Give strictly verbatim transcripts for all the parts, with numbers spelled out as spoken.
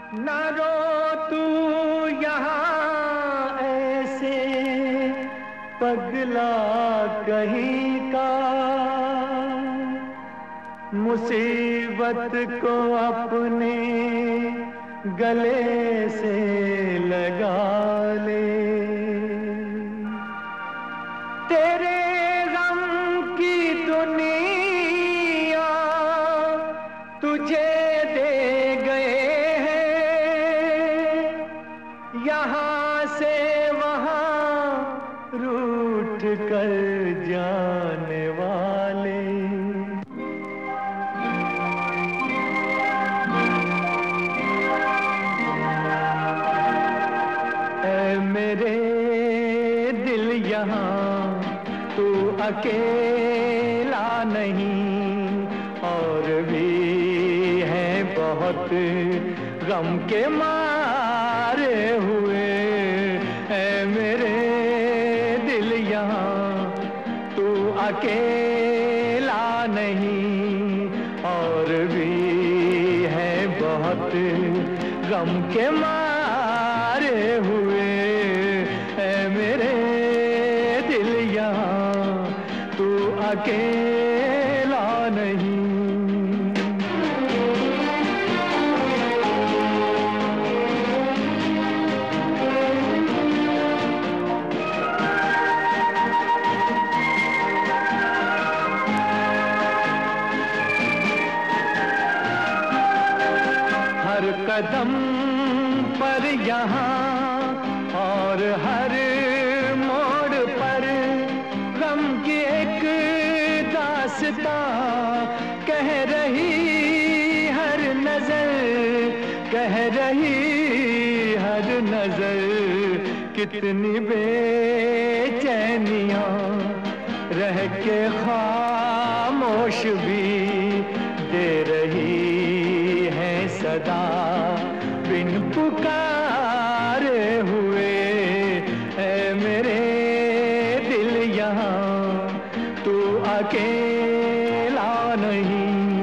न रो तू यहाँ ऐसे पगला कहीं का, मुसीबत को अपने गले से लगा ले। तेरे गम की दुनिया तुझे दे गए हैं, यहाँ से वहाँ रूठ कर जाने वाले। ऐ मेरे दिल यहाँ तू अकेला नहीं, और भी है बहुत गम के मारे हुए। ऐ मेरे दिल यहाँ तू अकेला नहीं, और भी है बहुत गम के मारे हुए। ऐ मेरे दिल यहाँ तू अकेला नहीं। हर कदम पर यहाँ और हर मोड़ पर गम की एक दास्तां कह रही हर नजर, कह रही हर नजर। कितनी बेचैनियां रह के खामोश भी दे रही है सदा बिन पुकारे हुए। ऐ मेरे दिल यहाँ तू अकेला नहीं।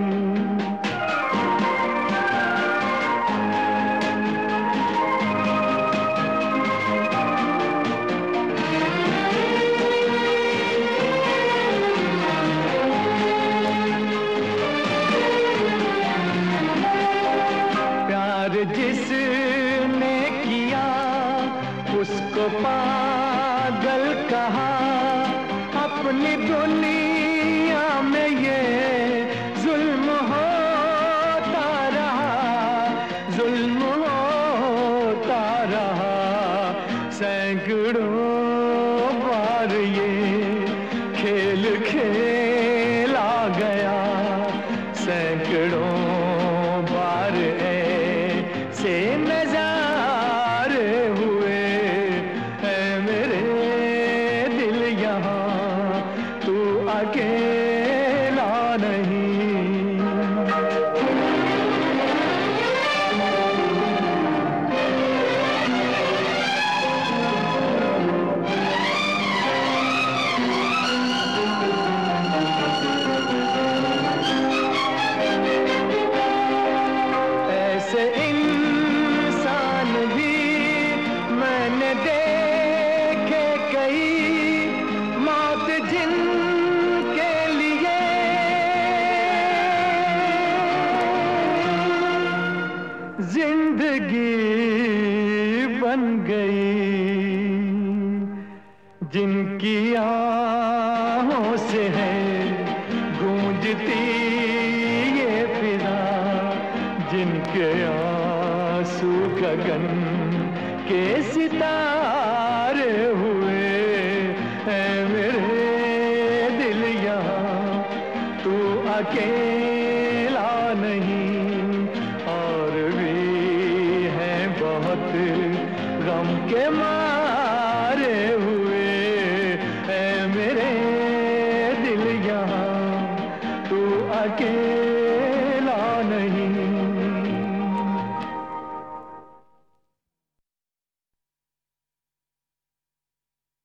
जिसने किया उसको पागल कहा, अपनी दुनिया में ये जुल्म होता रहा, जुल्म होता रहा। सैकड़ों बार ये खेल खेला गया, सैकड़ों बार से नजारे हुए। है मेरे दिल यहाँ तू अकेला नहीं। देखे कई मौत जिनके लिए जिंदगी बन गई, जिनकी आहों से है गूंजती ये फिजा, जिनके आंसू गगन के सितारे हुए। है मेरे दिल यहाँ तू अकेला